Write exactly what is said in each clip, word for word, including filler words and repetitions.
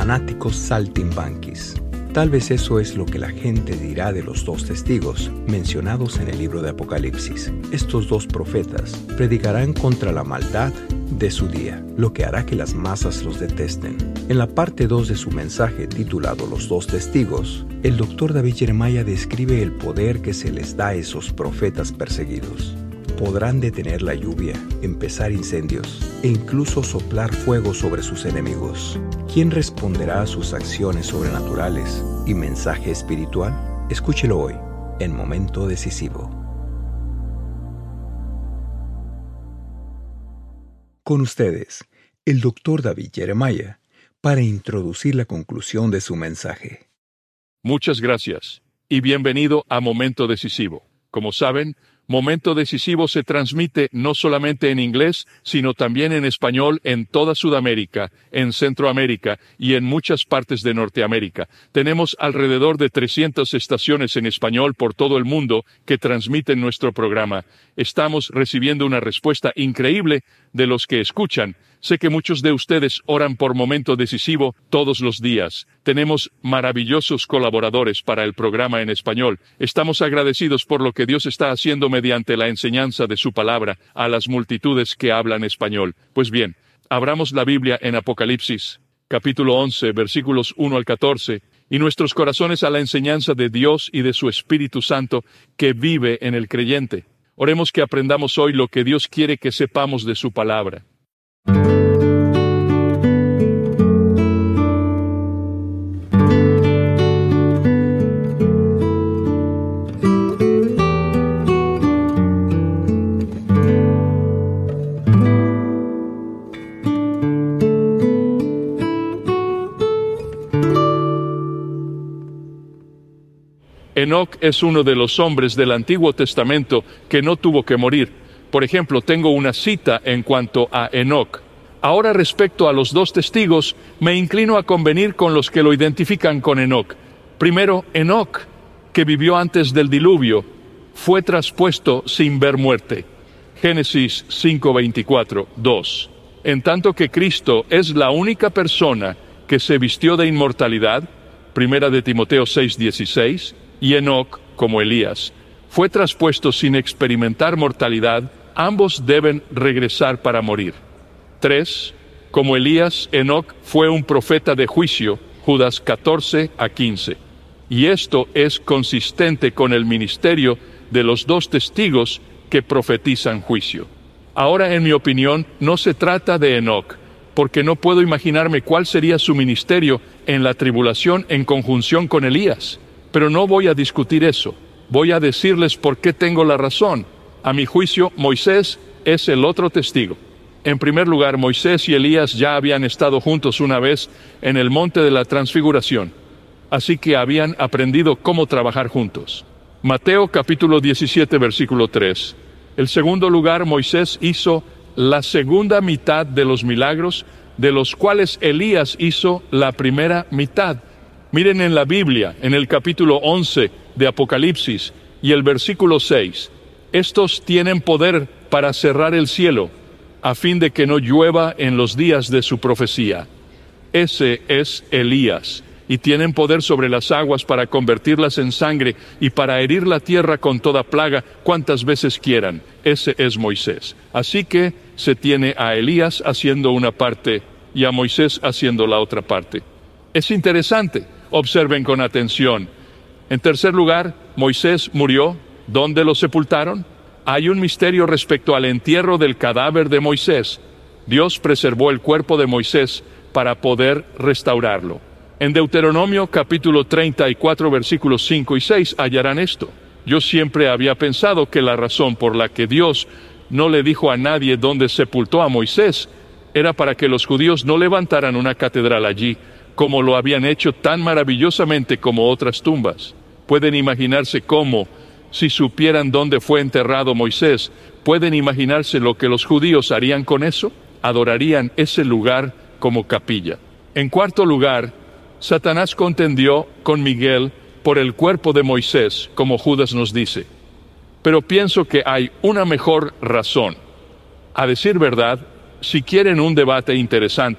fanáticos saltimbanquis. Tal vez eso es lo que la gente dirá de los dos testigos mencionados en el libro de Apocalipsis. Estos dos profetas predicarán contra la maldad de su día, lo que hará que las masas los detesten. En la parte dos de su mensaje titulado Los dos testigos, el doctor David Jeremiah describe el poder que se les da a esos profetas perseguidos. Podrán detener la lluvia, empezar incendios e incluso soplar fuego sobre sus enemigos. ¿Quién responderá a sus acciones sobrenaturales y mensaje espiritual? Escúchelo hoy, en Momento Decisivo. Con ustedes, el doctor David Jeremiah, para introducir la conclusión de su mensaje. Muchas gracias y bienvenido a Momento Decisivo. Como saben, Momento Decisivo se transmite no solamente en inglés, sino también en español en toda Sudamérica, en Centroamérica y en muchas partes de Norteamérica. Tenemos alrededor de trescientas estaciones en español por todo el mundo que transmiten nuestro programa. Estamos recibiendo una respuesta increíble de los que escuchan. Sé que muchos de ustedes oran por Momento Decisivo todos los días. Tenemos maravillosos colaboradores para el programa en español. Estamos agradecidos por lo que Dios está haciendo mediante la enseñanza de su palabra a las multitudes que hablan español. Pues bien, abramos la Biblia en Apocalipsis, capítulo once, versículos uno al catorce, y nuestros corazones a la enseñanza de Dios y de su Espíritu Santo que vive en el creyente. Oremos que aprendamos hoy lo que Dios quiere que sepamos de su palabra. Enoc es uno de los hombres del Antiguo Testamento que no tuvo que morir. Por ejemplo, tengo una cita en cuanto a Enoc. Ahora, respecto a los dos testigos, me inclino a convenir con los que lo identifican con Enoc. Primero, Enoc, que vivió antes del diluvio, fue traspuesto sin ver muerte. Génesis cinco veinticuatro, dos. En tanto que Cristo es la única persona que se vistió de inmortalidad, Primera de Timoteo seis dieciséis, y Enoc, como Elías, fue traspuesto sin experimentar mortalidad, ambos deben regresar para morir. Tres. Como Elías, Enoc fue un profeta de juicio, Judas catorce a quince. Y esto es consistente con el ministerio de los dos testigos que profetizan juicio. Ahora, en mi opinión, no se trata de Enoc, porque no puedo imaginarme cuál sería su ministerio en la tribulación en conjunción con Elías. Pero no voy a discutir eso. Voy a decirles por qué tengo la razón. A mi juicio, Moisés es el otro testigo. En primer lugar, Moisés y Elías ya habían estado juntos una vez en el monte de la Transfiguración. Así que habían aprendido cómo trabajar juntos. Mateo capítulo diecisiete, versículo tres. En segundo lugar, Moisés hizo la segunda mitad de los milagros, de los cuales Elías hizo la primera mitad. Miren en la Biblia, en el capítulo once de Apocalipsis y el versículo seis. Estos tienen poder para cerrar el cielo, a fin de que no llueva en los días de su profecía. Ese es Elías, y tienen poder sobre las aguas para convertirlas en sangre y para herir la tierra con toda plaga cuantas veces quieran. Ese es Moisés. Así que se tiene a Elías haciendo una parte y a Moisés haciendo la otra parte. Es interesante. Observen con atención. En tercer lugar, Moisés murió. ¿Dónde lo sepultaron? Hay un misterio respecto al entierro del cadáver de Moisés. Dios preservó el cuerpo de Moisés para poder restaurarlo. En Deuteronomio capítulo treinta y cuatro versículos cinco y seis hallarán esto. Yo siempre había pensado que la razón por la que Dios no le dijo a nadie dónde sepultó a Moisés era para que los judíos no levantaran una catedral allí, como lo habían hecho tan maravillosamente como otras tumbas. Pueden imaginarse cómo, si supieran dónde fue enterrado Moisés, pueden imaginarse lo que los judíos harían con eso. Adorarían ese lugar como capilla. En cuarto lugar, Satanás contendió con Miguel por el cuerpo de Moisés, como Judas nos dice. Pero pienso que hay una mejor razón. A decir verdad, si quieren un debate interesante,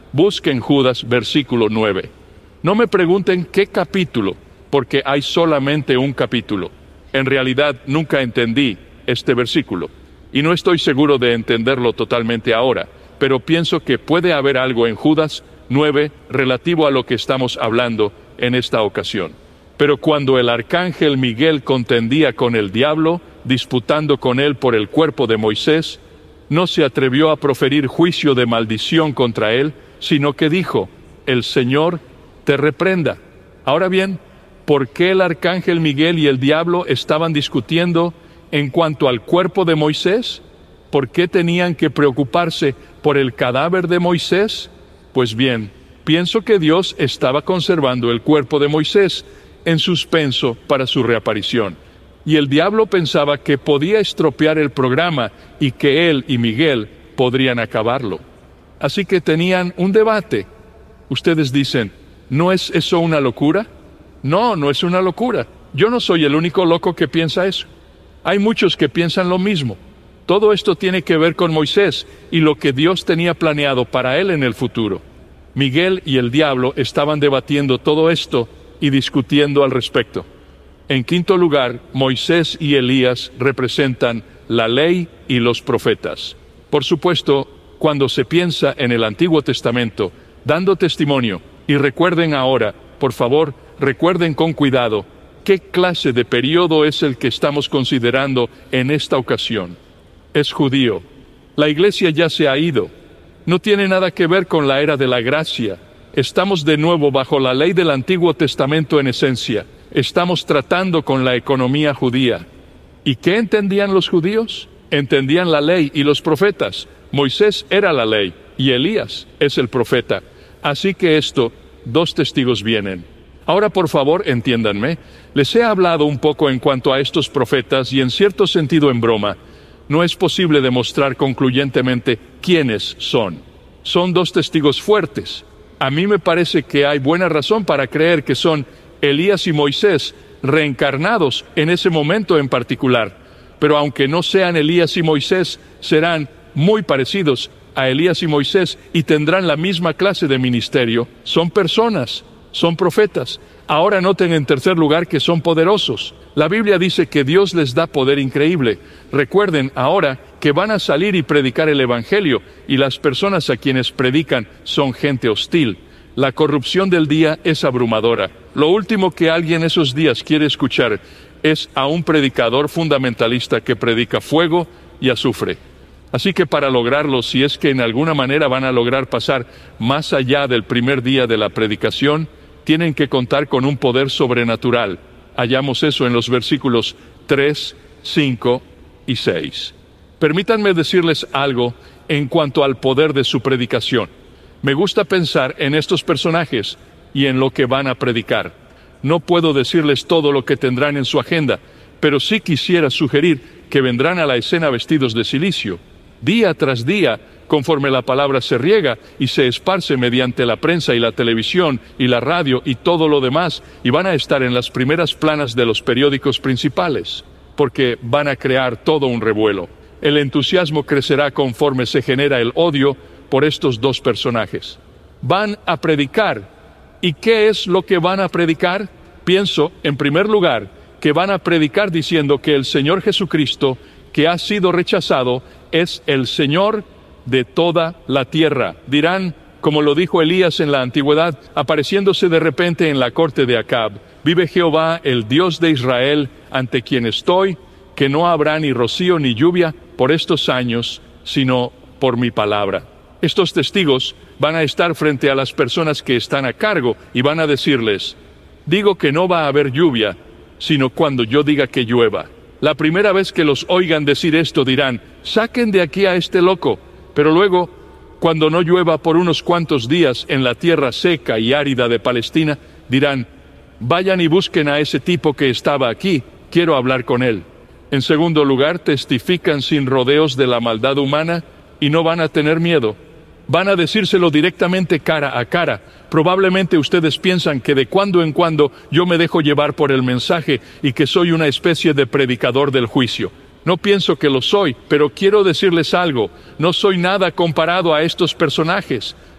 Busquen Judas, versículo nueve. No me pregunten qué capítulo, porque hay solamente un capítulo. En realidad, nunca entendí este versículo, y no estoy seguro de entenderlo totalmente ahora, pero pienso que puede haber algo en Judas nueve relativo a lo que estamos hablando en esta ocasión. Pero cuando el arcángel Miguel contendía con el diablo, disputando con él por el cuerpo de Moisés, no se atrevió a proferir juicio de maldición contra él, sino que dijo: el Señor te reprenda. Ahora bien, ¿por qué el arcángel Miguel y el diablo estaban discutiendo en cuanto al cuerpo de Moisés? ¿Por qué tenían que preocuparse por el cadáver de Moisés? Pues bien, pienso que Dios estaba conservando el cuerpo de Moisés en suspenso para su reaparición, y el diablo pensaba que podía estropear el programa y que él y Miguel podrían acabarlo. Así que tenían un debate. Ustedes dicen, ¿no es eso una locura? No, no es una locura. Yo no soy el único loco que piensa eso. Hay muchos que piensan lo mismo. Todo esto tiene que ver con Moisés y lo que Dios tenía planeado para él en el futuro. Miguel y el diablo estaban debatiendo todo esto y discutiendo al respecto. En quinto lugar, Moisés y Elías representan la ley y los profetas. Por supuesto, cuando se piensa en el Antiguo Testamento, dando testimonio, y recuerden ahora, por favor, recuerden con cuidado, ¿qué clase de periodo es el que estamos considerando en esta ocasión? Es judío. La iglesia ya se ha ido. No tiene nada que ver con la era de la gracia. Estamos de nuevo bajo la ley del Antiguo Testamento en esencia. Estamos tratando con la economía judía. ¿Y qué entendían los judíos? Entendían la ley y los profetas. Moisés era la ley y Elías es el profeta. Así que esto, dos testigos vienen. Ahora, por favor, entiéndanme. Les he hablado un poco en cuanto a estos profetas y en cierto sentido en broma. No es posible demostrar concluyentemente quiénes son. Son dos testigos fuertes. A mí me parece que hay buena razón para creer que son Elías y Moisés reencarnados en ese momento en particular. Pero aunque no sean Elías y Moisés, serán muy parecidos a Elías y Moisés y tendrán la misma clase de ministerio. Son personas, son profetas. Ahora noten en tercer lugar que son poderosos. La Biblia dice que Dios les da poder increíble. Recuerden ahora que van a salir y predicar el Evangelio, y las personas a quienes predican son gente hostil. La corrupción del día es abrumadora. Lo último que alguien esos días quiere escuchar es a un predicador fundamentalista que predica fuego y azufre. Así que para lograrlo, si es que en alguna manera van a lograr pasar más allá del primer día de la predicación, tienen que contar con un poder sobrenatural. Hallamos eso en los versículos tres, cinco y seis. Permítanme decirles algo en cuanto al poder de su predicación. Me gusta pensar en estos personajes y en lo que van a predicar. No puedo decirles todo lo que tendrán en su agenda, pero sí quisiera sugerir que vendrán a la escena vestidos de cilicio. Día tras día, conforme la palabra se riega y se esparce mediante la prensa y la televisión y la radio y todo lo demás, y van a estar en las primeras planas de los periódicos principales, porque van a crear todo un revuelo. El entusiasmo crecerá conforme se genera el odio por estos dos personajes. Van a predicar. ¿Y qué es lo que van a predicar? Pienso, en primer lugar, que van a predicar diciendo que el Señor Jesucristo, que ha sido rechazado, es el Señor de toda la tierra. Dirán, como lo dijo Elías en la antigüedad, apareciéndose de repente en la corte de Acab: vive Jehová, el Dios de Israel, ante quien estoy, que no habrá ni rocío ni lluvia por estos años, sino por mi palabra. Estos testigos van a estar frente a las personas que están a cargo y van a decirles: digo que no va a haber lluvia, sino cuando yo diga que llueva. La primera vez que los oigan decir esto dirán: saquen de aquí a este loco. Pero luego, cuando no llueva por unos cuantos días en la tierra seca y árida de Palestina, dirán: vayan y busquen a ese tipo que estaba aquí, quiero hablar con él. En segundo lugar, testifican sin rodeos de la maldad humana y no van a tener miedo. Van a decírselo directamente cara a cara. Probablemente ustedes piensan que de cuando en cuando yo me dejo llevar por el mensaje y que soy una especie de predicador del juicio. No pienso que lo soy, pero quiero decirles algo. No soy nada comparado a estos personajes.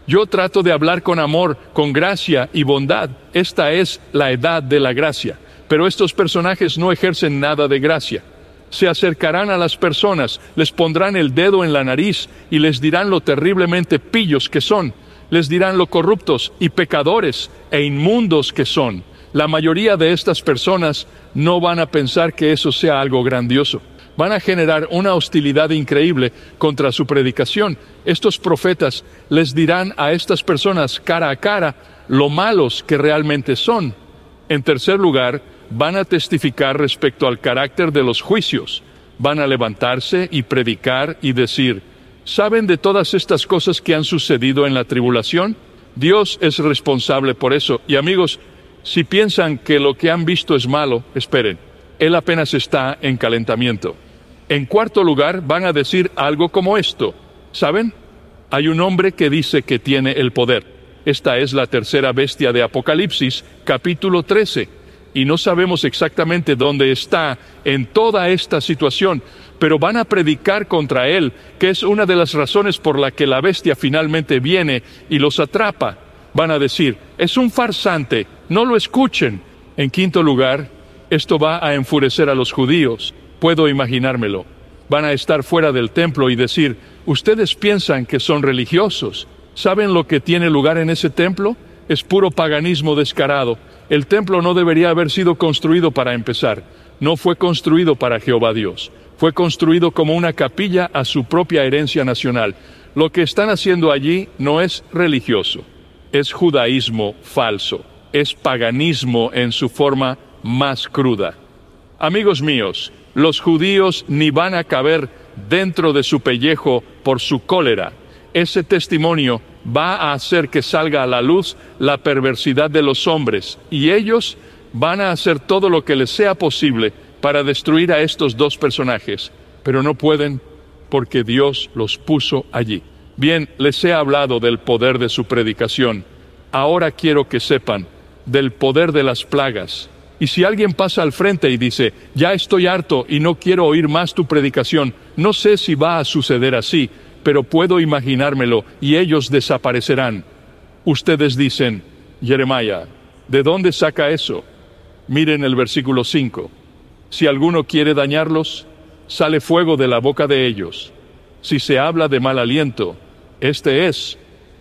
Yo trato de hablar con amor, con gracia y bondad. Esta es la edad de la gracia. Pero estos personajes no ejercen nada de gracia. Se acercarán a las personas, les pondrán el dedo en la nariz y les dirán lo terriblemente pillos que son. Les dirán lo corruptos y pecadores e inmundos que son. La mayoría de estas personas no van a pensar que eso sea algo grandioso. Van a generar una hostilidad increíble contra su predicación. Estos profetas les dirán a estas personas cara a cara lo malos que realmente son. En tercer lugar, van a testificar respecto al carácter de los juicios. Van a levantarse y predicar y decir: ¿saben de todas estas cosas que han sucedido en la tribulación? Dios es responsable por eso. Y amigos, si piensan que lo que han visto es malo, esperen. Él apenas está en calentamiento. En cuarto lugar, van a decir algo como esto: ¿saben? Hay un hombre que dice que tiene el poder. Esta es la tercera bestia de Apocalipsis, capítulo trece. Y no sabemos exactamente dónde está en toda esta situación, pero van a predicar contra él, que es una de las razones por la que la bestia finalmente viene y los atrapa. Van a decir: es un farsante, no lo escuchen. En quinto lugar, esto va a enfurecer a los judíos. Puedo imaginármelo. Van a estar fuera del templo y decir: ustedes piensan que son religiosos. ¿Saben lo que tiene lugar en ese templo? Es puro paganismo descarado. El templo no debería haber sido construido para empezar. No fue construido para Jehová Dios. Fue construido como una capilla a su propia herencia nacional. Lo que están haciendo allí no es religioso. Es judaísmo falso. Es paganismo en su forma más cruda. Amigos míos, los judíos ni van a caber dentro de su pellejo por su cólera. Ese testimonio va a hacer que salga a la luz la perversidad de los hombres, y ellos van a hacer todo lo que les sea posible para destruir a estos dos personajes, pero no pueden porque Dios los puso allí. Bien, les he hablado del poder de su predicación. Ahora quiero que sepan del poder de las plagas. Y si alguien pasa al frente y dice: ya estoy harto y no quiero oír más tu predicación, no sé si va a suceder así, pero puedo imaginármelo, y ellos desaparecerán. Ustedes dicen: Jeremías, ¿de dónde saca eso? Miren el versículo cinco. Si alguno quiere dañarlos, sale fuego de la boca de ellos. Si se habla de mal aliento, este es,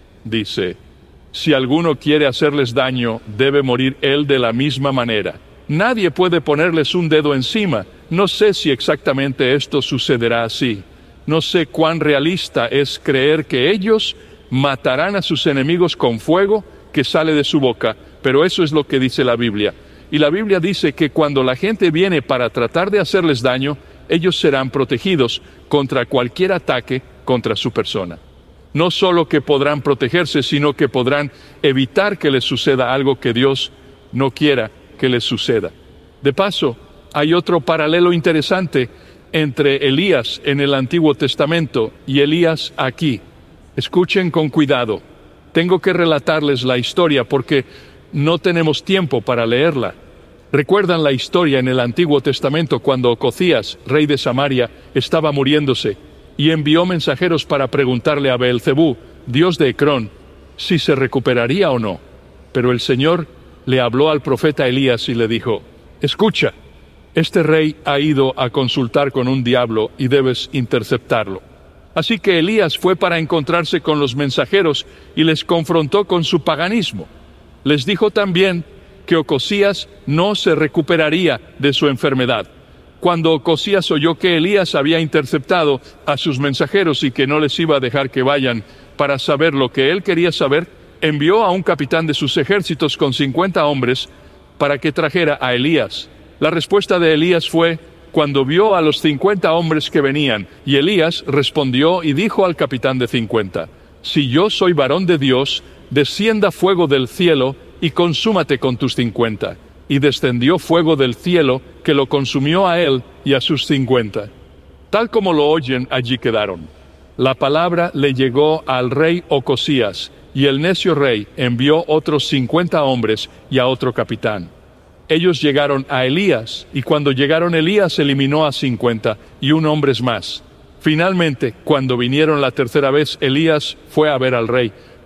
dice, si alguno quiere hacerles daño, debe morir él de la misma manera. Nadie puede ponerles un dedo encima. No sé si exactamente esto sucederá así. No sé cuán realista es creer que ellos matarán a sus enemigos con fuego que sale de su boca, pero eso es lo que dice la Biblia. Y la Biblia dice que cuando la gente viene para tratar de hacerles daño, ellos serán protegidos contra cualquier ataque contra su persona. No solo que podrán protegerse, sino que podrán evitar que les suceda algo que Dios no quiera que les suceda. De paso, hay otro paralelo interesante entre Elías en el Antiguo Testamento y Elías aquí. Escuchen con cuidado. Tengo que relatarles la historia porque no tenemos tiempo para leerla. ¿Recuerdan la historia en el Antiguo Testamento cuando Ocosías, rey de Samaria, estaba muriéndose y envió mensajeros para preguntarle a Beelzebú, dios de Ecrón, si se recuperaría o no? Pero el Señor le habló al profeta Elías y le dijo: escucha, este rey ha ido a consultar con un diablo y debes interceptarlo. Así que Elías fue para encontrarse con los mensajeros y les confrontó con su paganismo. Les dijo también que Ocosías no se recuperaría de su enfermedad. Cuando Ocosías oyó que Elías había interceptado a sus mensajeros y que no les iba a dejar que vayan para saber lo que él quería saber, envió a un capitán de sus ejércitos con cincuenta hombres para que trajera a Elías. La respuesta de Elías fue: cuando vio a los cincuenta hombres que venían, y Elías respondió y dijo al capitán de cincuenta: si yo soy varón de Dios, descienda fuego del cielo y consúmate con tus cincuenta. Y descendió fuego del cielo que lo consumió a él y a sus cincuenta. Tal como lo oyen, allí quedaron. La palabra le llegó al rey Ocosías, y el necio rey envió otros cincuenta hombres y a otro capitán. Ellos llegaron a Elías, y cuando llegaron Elías eliminó a cincuenta y un hombres más. Finalmente, cuando vinieron la tercera vez, Elías fue a ver al rey,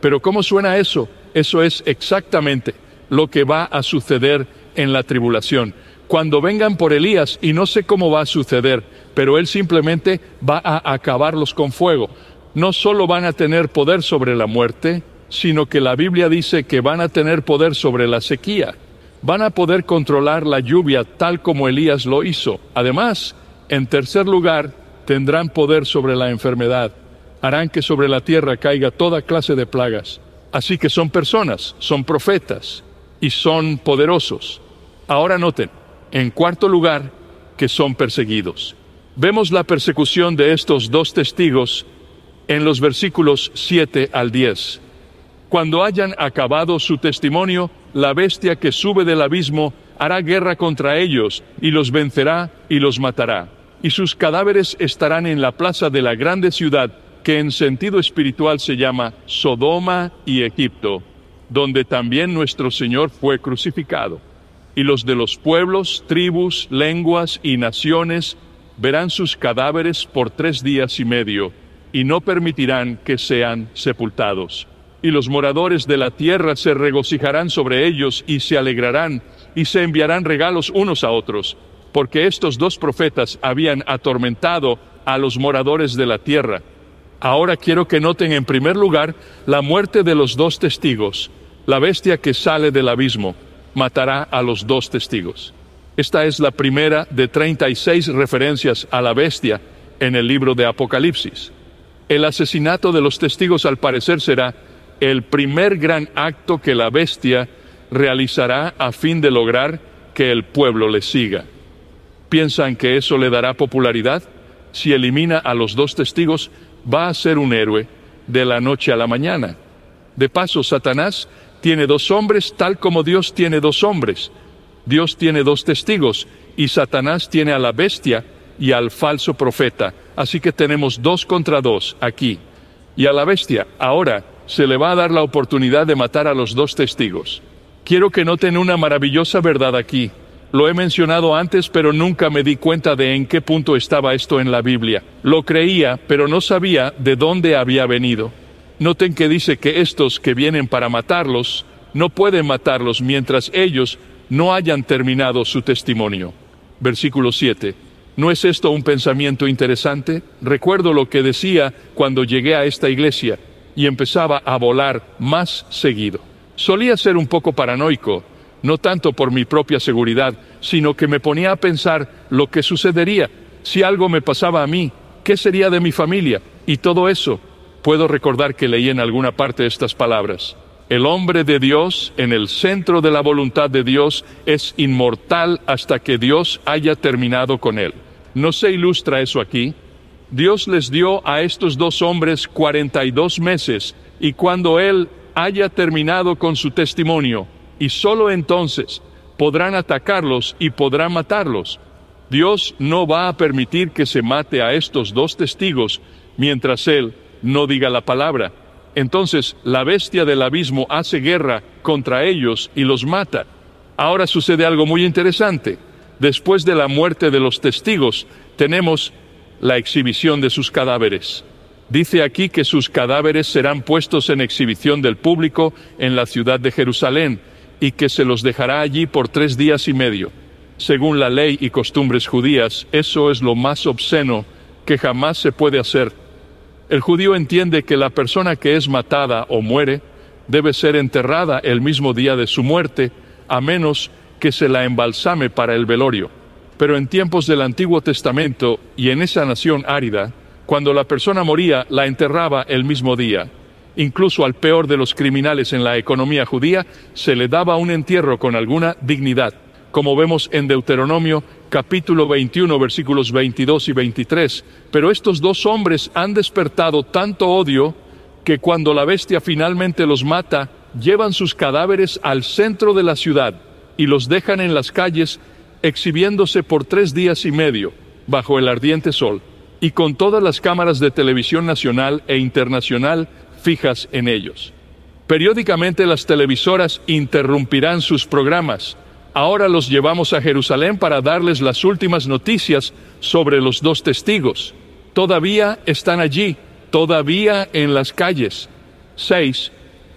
Pero ¿cómo suena eso? Eso es exactamente lo que va a suceder en la tribulación. Cuando vengan por Elías, y no sé cómo va a suceder, pero él simplemente va a acabarlos con fuego. No solo van a tener poder sobre la muerte, sino que la Biblia dice que van a tener poder sobre la sequía. Van a poder controlar la lluvia tal como Elías lo hizo. Además, en tercer lugar, tendrán poder sobre la enfermedad. Harán que sobre la tierra caiga toda clase de plagas. Así que son personas, son profetas y son poderosos. Ahora noten, en cuarto lugar, que son perseguidos. Vemos la persecución de estos dos testigos en los versículos siete al diez. Cuando hayan acabado su testimonio, la bestia que sube del abismo hará guerra contra ellos y los vencerá y los matará. Y sus cadáveres estarán en la plaza de la grande ciudad, que en sentido espiritual se llama Sodoma y Egipto, donde también nuestro Señor fue crucificado. Y los de los pueblos, tribus, lenguas y naciones verán sus cadáveres por tres días y medio, y no permitirán que sean sepultados. Y los moradores de la tierra se regocijarán sobre ellos y se alegrarán, y se enviarán regalos unos a otros, porque estos dos profetas habían atormentado a los moradores de la tierra. Ahora quiero que noten en primer lugar la muerte de los dos testigos. La bestia que sale del abismo matará a los dos testigos. Esta es la primera de treinta y seis referencias a la bestia en el libro de Apocalipsis. El asesinato de los testigos al parecer será el primer gran acto que la bestia realizará a fin de lograr que el pueblo le siga. ¿Piensan que eso le dará popularidad? Si elimina a los dos testigos, va a ser un héroe de la noche a la mañana. De paso, Satanás tiene dos hombres tal como Dios tiene dos hombres. Dios tiene dos testigos y Satanás tiene a la bestia y al falso profeta. Así que tenemos dos contra dos aquí. Y a la bestia ahora se le va a dar la oportunidad de matar a los dos testigos. Quiero que noten una maravillosa verdad aquí. Lo he mencionado antes, pero nunca me di cuenta de en qué punto estaba esto en la Biblia. Lo creía, pero no sabía de dónde había venido. Noten que dice que estos que vienen para matarlos, no pueden matarlos mientras ellos no hayan terminado su testimonio. Versículo siete. ¿No es esto un pensamiento interesante? Recuerdo lo que decía cuando llegué a esta iglesia y empezaba a volar más seguido. Solía ser un poco paranoico, no tanto por mi propia seguridad, sino que me ponía a pensar lo que sucedería si algo me pasaba a mí, qué sería de mi familia, y todo eso. Puedo recordar que leí en alguna parte estas palabras: el hombre de Dios, en el centro de la voluntad de Dios, es inmortal hasta que Dios haya terminado con él. ¿No se ilustra eso aquí? Dios les dio a estos dos hombres cuarenta y dos meses, y cuando Él haya terminado con su testimonio, y solo entonces podrán atacarlos y podrán matarlos. Dios no va a permitir que se mate a estos dos testigos mientras Él no diga la palabra. Entonces la bestia del abismo hace guerra contra ellos y los mata. Ahora sucede algo muy interesante. Después de la muerte de los testigos, tenemos la exhibición de sus cadáveres. Dice aquí que sus cadáveres serán puestos en exhibición del público en la ciudad de Jerusalén y que se los dejará allí por tres días y medio. Según la ley y costumbres judías, eso es lo más obsceno que jamás se puede hacer. El judío entiende que la persona que es matada o muere debe ser enterrada el mismo día de su muerte, a menos que se la embalsame para el velorio. Pero en tiempos del Antiguo Testamento y en esa nación árida, cuando la persona moría, la enterraba el mismo día. Incluso al peor de los criminales en la economía judía, se le daba un entierro con alguna dignidad, como vemos en Deuteronomio capítulo veintiuno, versículos veintidós y veintitrés. Pero estos dos hombres han despertado tanto odio que cuando la bestia finalmente los mata, llevan sus cadáveres al centro de la ciudad y los dejan en las calles, exhibiéndose por tres días y medio, bajo el ardiente sol, y con todas las cámaras de televisión nacional e internacional fijas en ellos. Periódicamente las televisoras interrumpirán sus programas. Ahora los llevamos a Jerusalén para darles las últimas noticias sobre los dos testigos. Todavía están allí, todavía en las calles. seis.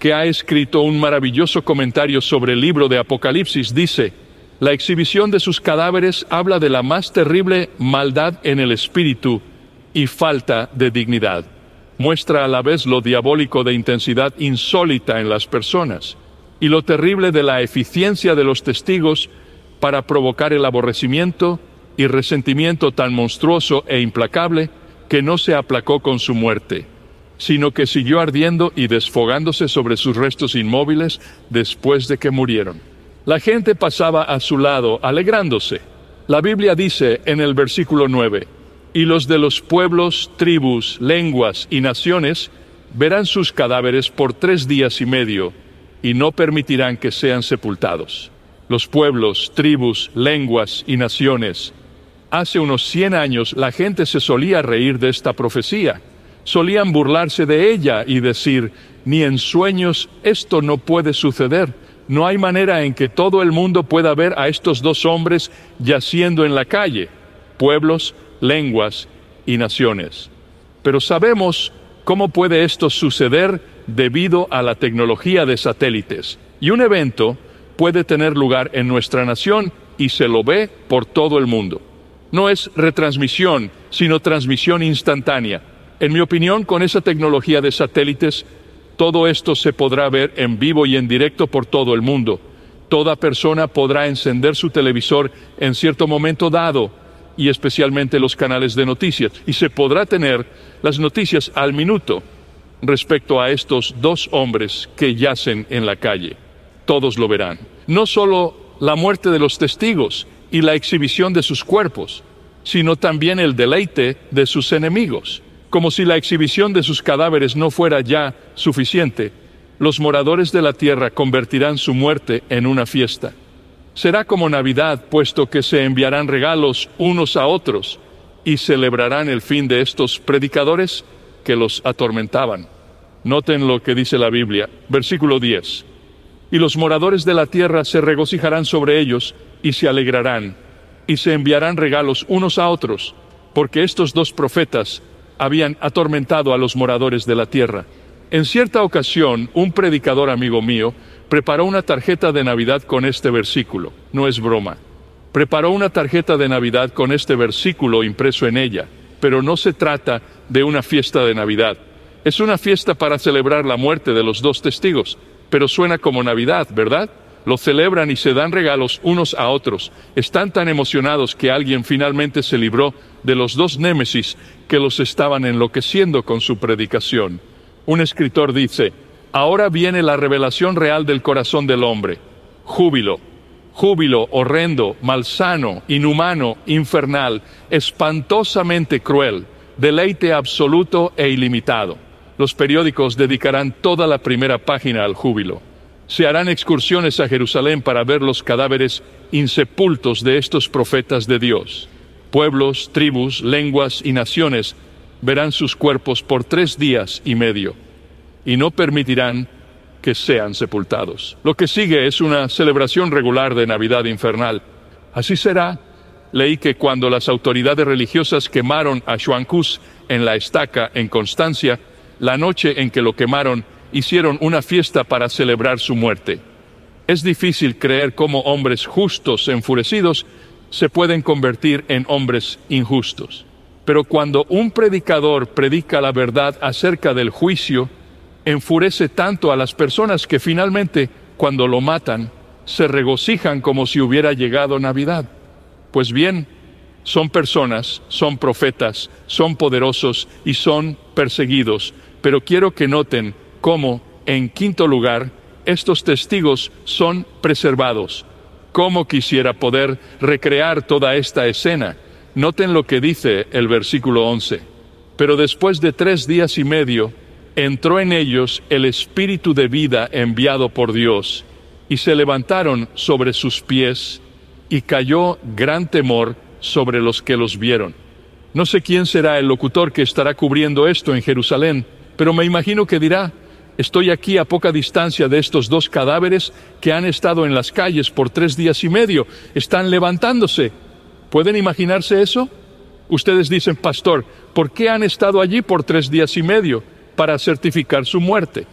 que ha escrito un maravilloso comentario sobre el libro de Apocalipsis, dice: la exhibición de sus cadáveres habla de la más terrible maldad en el espíritu y falta de dignidad. Muestra a la vez lo diabólico de intensidad insólita en las personas y lo terrible de la eficiencia de los testigos para provocar el aborrecimiento y resentimiento tan monstruoso e implacable que no se aplacó con su muerte, sino que siguió ardiendo y desfogándose sobre sus restos inmóviles después de que murieron. La gente pasaba a su lado alegrándose. La Biblia dice en el versículo nueve: y los de los pueblos, tribus, lenguas y naciones verán sus cadáveres por tres días y medio, y no permitirán que sean sepultados. Los pueblos, tribus, lenguas y naciones. Hace unos cien años la gente se solía reír de esta profecía. Solían burlarse de ella y decir: ni en sueños esto no puede suceder. No hay manera en que todo el mundo pueda ver a estos dos hombres yaciendo en la calle. Pueblos, lenguas y naciones. Pero sabemos cómo puede esto suceder debido a la tecnología de satélites. Y un evento puede tener lugar en nuestra nación y se lo ve por todo el mundo. No es retransmisión, sino transmisión instantánea. En mi opinión, con esa tecnología de satélites, todo esto se podrá ver en vivo y en directo por todo el mundo. Toda persona podrá encender su televisor en cierto momento dado, y especialmente los canales de noticias, y se podrá tener las noticias al minuto respecto a estos dos hombres que yacen en la calle. Todos lo verán. No solo la muerte de los testigos y la exhibición de sus cuerpos, sino también el deleite de sus enemigos. Como si la exhibición de sus cadáveres no fuera ya suficiente, los moradores de la tierra convertirán su muerte en una fiesta. Será como Navidad, puesto que se enviarán regalos unos a otros y celebrarán el fin de estos predicadores que los atormentaban. Noten lo que dice la Biblia, versículo diez. Y los moradores de la tierra se regocijarán sobre ellos y se alegrarán, y se enviarán regalos unos a otros, porque estos dos profetas habían atormentado a los moradores de la tierra. En cierta ocasión, un predicador amigo mío preparó una tarjeta de Navidad con este versículo. No es broma. Preparó una tarjeta de Navidad con este versículo impreso en ella, pero no se trata de una fiesta de Navidad. Es una fiesta para celebrar la muerte de los dos testigos, pero suena como Navidad, ¿verdad? Lo celebran y se dan regalos unos a otros. Están tan emocionados que alguien finalmente se libró de los dos némesis que los estaban enloqueciendo con su predicación. Un escritor dice: ahora viene la revelación real del corazón del hombre. Júbilo, júbilo horrendo, malsano, inhumano, infernal, espantosamente cruel, deleite absoluto e ilimitado. Los periódicos dedicarán toda la primera página al júbilo. Se harán excursiones a Jerusalén para ver los cadáveres insepultos de estos profetas de Dios. Pueblos, tribus, lenguas y naciones verán sus cuerpos por tres días y medio, y no permitirán que sean sepultados. Lo que sigue es una celebración regular de Navidad infernal. Así será. Leí que cuando las autoridades religiosas quemaron a Juan Cus en la estaca en Constancia, la noche en que lo quemaron, hicieron una fiesta para celebrar su muerte. Es difícil creer cómo hombres justos enfurecidos se pueden convertir en hombres injustos. Pero cuando un predicador predica la verdad acerca del juicio, enfurece tanto a las personas que finalmente, cuando lo matan, se regocijan como si hubiera llegado Navidad. Pues bien, son personas, son profetas, son poderosos y son perseguidos, pero quiero que noten cómo, en quinto lugar, estos testigos son preservados. Cómo quisiera poder recrear toda esta escena. Noten lo que dice el versículo once. Pero después de tres días y medio, entró en ellos el espíritu de vida enviado por Dios, y se levantaron sobre sus pies, y cayó gran temor sobre los que los vieron. No sé quién será el locutor que estará cubriendo esto en Jerusalén, pero me imagino que dirá: estoy aquí a poca distancia de estos dos cadáveres que han estado en las calles por tres días y medio. Están levantándose. ¿Pueden imaginarse eso? Ustedes dicen: pastor, ¿por qué han estado allí por tres días y medio? Para certificar su muerte.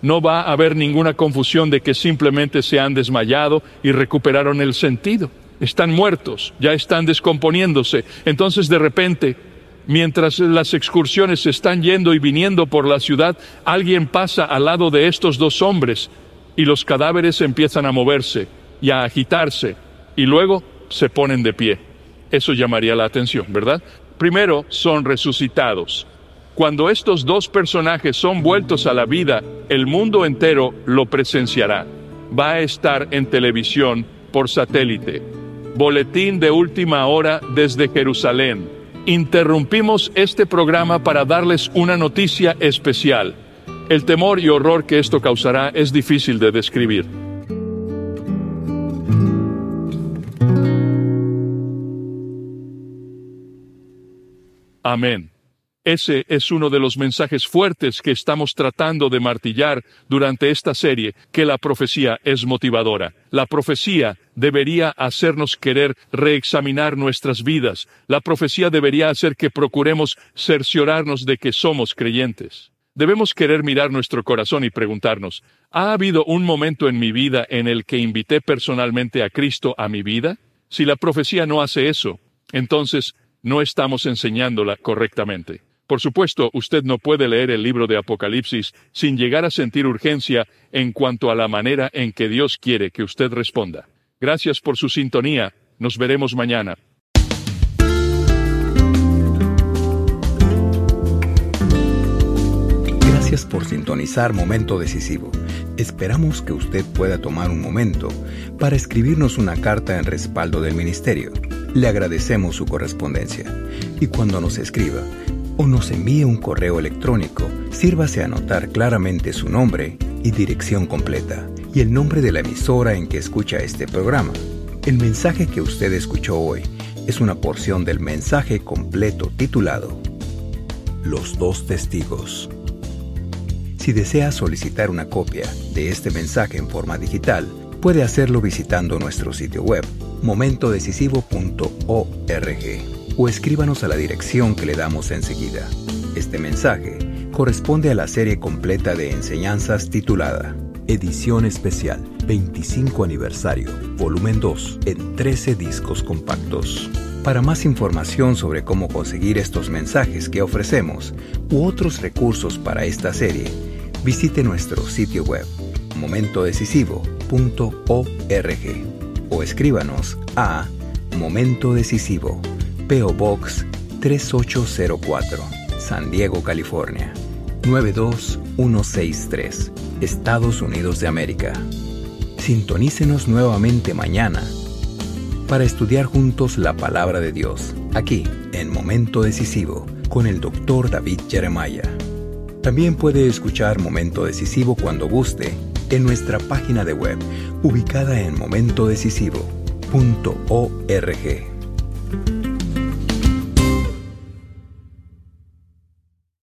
No va a haber ninguna confusión de que simplemente se han desmayado y recuperaron el sentido. Están muertos, ya están descomponiéndose. Entonces, de repente, mientras las excursiones se están yendo y viniendo por la ciudad, alguien pasa al lado de estos dos hombres y los cadáveres empiezan a moverse y a agitarse y luego se ponen de pie. Eso llamaría la atención, ¿verdad? Primero, son resucitados. Cuando estos dos personajes son vueltos a la vida, el mundo entero lo presenciará. Va a estar en televisión por satélite. Boletín de última hora desde Jerusalén. Interrumpimos este programa para darles una noticia especial. El temor y horror que esto causará es difícil de describir. Amén. Ese es uno de los mensajes fuertes que estamos tratando de martillar durante esta serie, que la profecía es motivadora. La profecía debería hacernos querer reexaminar nuestras vidas. La profecía debería hacer que procuremos cerciorarnos de que somos creyentes. Debemos querer mirar nuestro corazón y preguntarnos, ¿ha habido un momento en mi vida en el que invité personalmente a Cristo a mi vida? Si la profecía no hace eso, entonces no estamos enseñándola correctamente. Por supuesto, usted no puede leer el libro de Apocalipsis sin llegar a sentir urgencia en cuanto a la manera en que Dios quiere que usted responda. Gracias por su sintonía. Nos veremos mañana. Gracias por sintonizar Momento Decisivo. Esperamos que usted pueda tomar un momento para escribirnos una carta en respaldo del ministerio. Le agradecemos su correspondencia. Y cuando nos escriba o nos envíe un correo electrónico, sírvase a anotar claramente su nombre y dirección completa, y el nombre de la emisora en que escucha este programa. El mensaje que usted escuchó hoy es una porción del mensaje completo titulado Los dos testigos. Si desea solicitar una copia de este mensaje en forma digital, puede hacerlo visitando nuestro sitio web, momento decisivo punto org, o escríbanos a la dirección que le damos enseguida. Este mensaje corresponde a la serie completa de enseñanzas titulada Edición Especial veinticinco Aniversario, Volumen dos, en trece discos compactos. Para más información sobre cómo conseguir estos mensajes que ofrecemos u otros recursos para esta serie, visite nuestro sitio web, momento decisivo punto org, o escríbanos a Momento Decisivo, P O Box tres ocho cero cuatro, San Diego, California, nueve dos uno seis tres, Estados Unidos de América. Sintonícenos nuevamente mañana para estudiar juntos la Palabra de Dios, aquí en Momento Decisivo, con el doctor David Jeremiah. También puede escuchar Momento Decisivo cuando guste en nuestra página de web, ubicada en momento decisivo punto org.